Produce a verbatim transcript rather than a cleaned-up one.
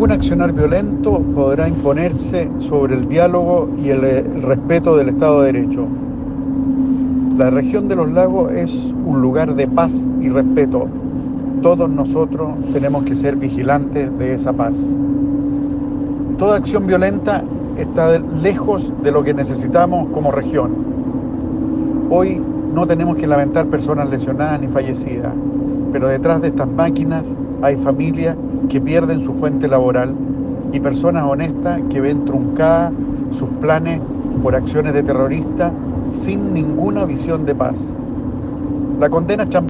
Ningún accionar violento podrá imponerse sobre el diálogo y el, el respeto del Estado de Derecho. La región de los lagos es un lugar de paz y respeto. Todos nosotros tenemos que ser vigilantes de esa paz. Toda acción violenta está de- lejos de lo que necesitamos como región. Hoy no tenemos que lamentar personas lesionadas ni fallecidas, pero detrás de estas máquinas hay familias que pierden su fuente laboral y personas honestas que ven truncadas sus planes por acciones de terroristas sin ninguna visión de paz. La condena